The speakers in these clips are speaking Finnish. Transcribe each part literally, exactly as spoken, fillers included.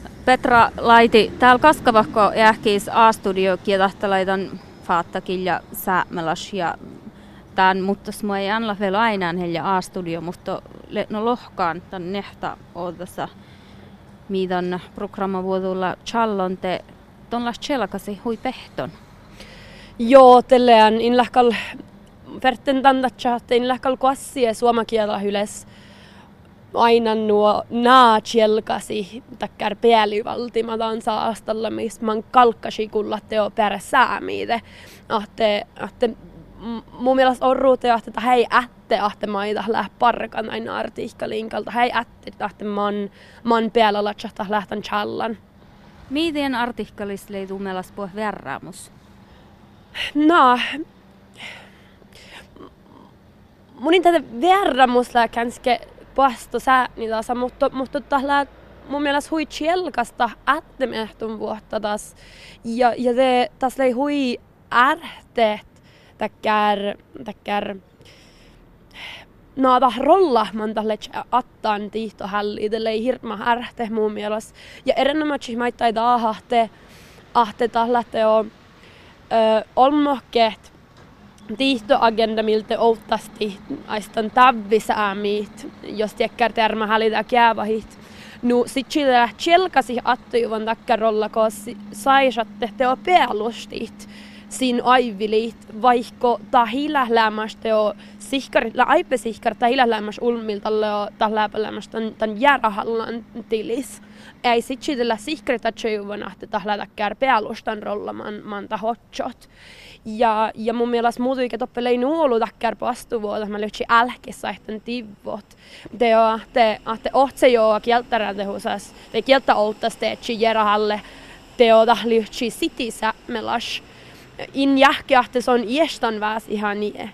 Petra laiti täällä Kaskavahko jääkis A-studio kietahtalaitan faattakin ja säämelas ja tämän, mutta mua ei anna vielä aina heillä A-studio, mutta no lohkaan tämän nehta oodassa miidan programmavuodulla challonte tonlas chelkasi hui pehton. Joo, tälleen in lähkal verten tandatsa, että in lähkal kuassie suomakielä hyles aina nuo naa chelkasi takkar päälyvaltimataan saastalla, missä man kalkkasi kulla teo perä säämiide. Ahte, ahte mun mielestä on ruute, että hei ätte, ahte maita läht parkan aina artikkalinkalta. Hei ätte, ahte man, man päällä latsahta lähtän challan. Miten artikkalista leituu melas puh verraamus? No, munin tätä verraamusta kanske pasto säännitasa, mutta, mutta tällä mun mielestä hui chelkasta ättemehtun vuotta taas. Ja, ja se taas lei hui ärteet täkkär, täkkär naata rolla man tälle attaan tiihtohälli, tälle ei hirma ärte mun mielestä. Ja erinomaisesti maittai taahahte, ahte tällä teo olmohkeet tiihtoagenda, miltä outtasti aistan tävvisäämiit, jos tiekkär terma hälitä käävahit. No sit sillä chelkasi attujuvan takkarolla, kun saisatte teo päälustit siinä aivilit, vaikka tahilla lämmästä teo sihkarit, aipe sihkarit tahilla lämmästä ulmilta tällä lämmästä tämän järjahallan tilis. Ei sit sillä sihkarit attujuvan, että tahilla takkar päälustan rolla man, man tahotsot. Ja, ja mun mielestä muutuikin toppele ei nuolu takkar pastuvuota, mä löytsin älkissä ehten tivot. Det on että att ohtse joo kieltärätehusas, tai kieltä outtas teetsi järjahalle, det on löytsin sitissä melas. In jähki, että se on iestan väs ihan niin.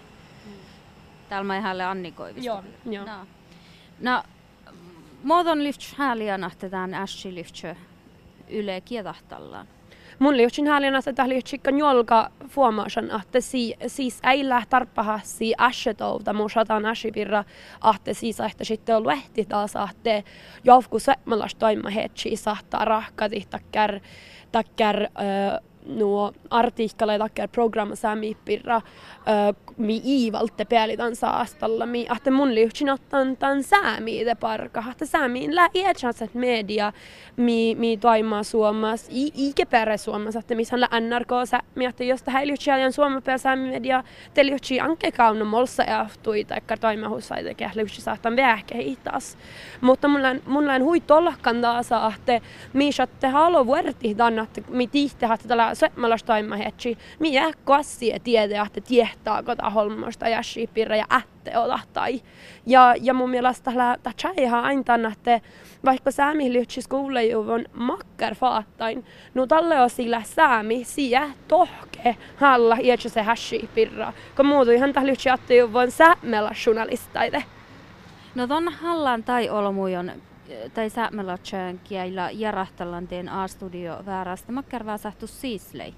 Täällä mä ihan annikoivista. Joo, joo. No, no muodon lyfts häliän, että tämän ässi lyfts yle kietahtallaan. Mun lyftsin häliän, että tämä lyftsikkan jolka fuomaasan, että si, siis ei läht tarppahassi ässetouta, mun sataan ässipirra, että siis että sitten on lehti taas, että jovku semmoilasta toima hetsi saattaa rahkati takkär, takkär äh, nuo artikkaleja takkär programma säämiippirra äh, mi iivalte päällitän saastalla, mi että mun lyftsin ottan tämän säämiide parka, että säämiin lää iätsänsät media mi, mi toimaa Suomas, i, iikeperä Suomas, että missä on lää N R K-säämi, että jos tähän lyftsin ajan Suomaperä säämimedia, te lyftsin anke kauna molsa ehtui, taikka toimahussaita, eikä lyftsin saattan vähkä hiitas. Mutta mulla on hui tolkan taas, että mi saatte haluaa vuorti tänne, että mi tiihte, että tällä semmoilasta toimahetsi, mi jää kassia tiedä, että tiehtaako tämä holmosta ja shipirra ja ätte otahtai. Ja, ja mun mielestä tämä ihan aina tänne, että vaikka säämi lyhtsi skuulejuvon makkar faattain, no tälle on sillä säämi siä tohke halla iätsä se häshipirra, kun muutu ihan tämä lyhtsi attejuvon säämellä journalistaite. No ton hallan tai olmujon tai säämelatsen kielä järahtalanteen A-studio väärästä makkar sähtu siislei.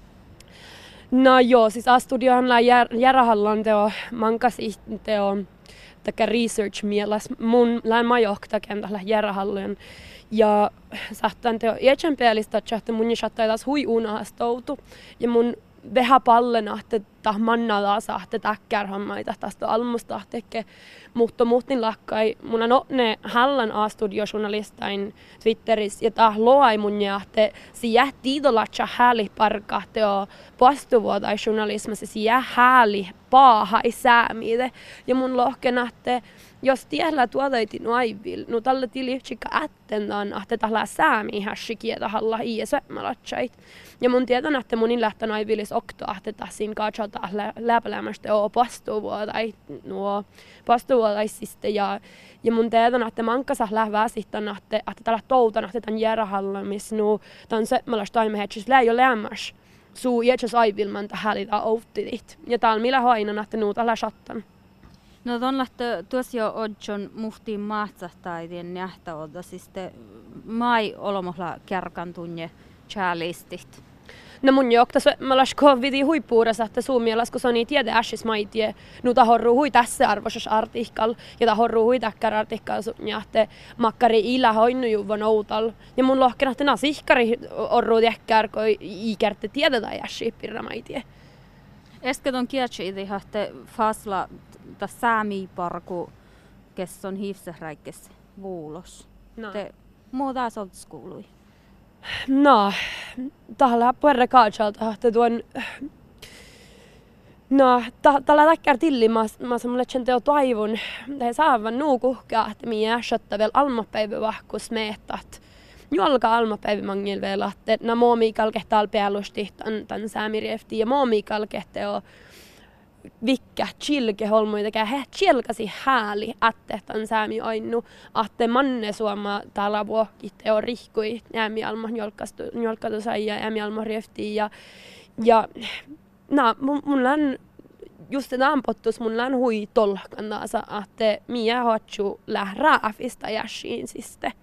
No joo, siis A-studiohan lää järjahallan teo mankasi teo täkä research mielessä mun lään majohta kentällä järjahallan. Ja sähtään teo iätsän päällistä, että mun jattai taas hui unahastoutu. Ja mun vähän pallena, että mannalla sahte täkkärhammaita tästä almusta teke. Mutta muuttin lakkai, mun on ne hallan A-studiojournalistain Twitterissä, ja tää loai mun jähte, si jää tiidolatsa hääli parka teo postuvuotai journalismassa, si jää hääli paahai säämiide. Ja mun lohkena, että jos tiellä tuotaitin aivil, no tällä tilihtsikka ättendaan, että tällä säämi hässi kietahalla ja sömmalatsait. Ja mun tiedän, että munin lähtän aivilis oktoa, että tässä katsota läpälämästä on postuvuotai, nuo postuvuotaisista. Ja, ja mun tiedän, että mankasa lähtää sitten, että, että tällä toutan, että tämän järjahalla, missä nuo tämän sömmalaista toimehetsis lää jo lämmäs. Suu jätsäs aivilman tähän liitaa outtidit. Ja täällä millä hainan, että nuo tällä sattan. No ton lähtö tuossa jo odjon muhtiin maatsahtaidien nähtäolta, siis te mai olomohla kärkan tunne chalistit. No mun jokta mä lasko vidi huippuurassa, että suomielas kun soni tiede äsis maitie, nu tahorru hui tässä arvosas artikkal ja tahorru hui täkkär artikkal ja että makkari ila hoinnu juvan outal. Ja mun lohkena että na sihkari orru täkkär koi ikärte tiedetä äsi pirra maitie. Äsken on kielsi että fasla ta saami parku kesson hiivsehräikes vuulos. No. Te muuta sotskuului. No, tällä puolella kaatsalta, että tuon... No, tällä täkkär tilli, mä, mä semmoille tjenteo toivon, että he saavan nuu kuhkaa, että minä äsöttä vielä almapäivä vahkus meettat. Juolka almapäivä mangil vielä, että nämä muomikal kehtaa päälusti tämän säämirieftiin ja muomikal kehteo vikkä chilke holmuita käy he chilkasi hääli että tämän säämi ainu että manne suoma täällä vuokit ja rihkui äämi alma jolkastu jolkatu sai ja äämi alma riefti ja ja na mun län just det ampottus mun län hui tolkan taas että mie hatsu lährää afista jäshin siste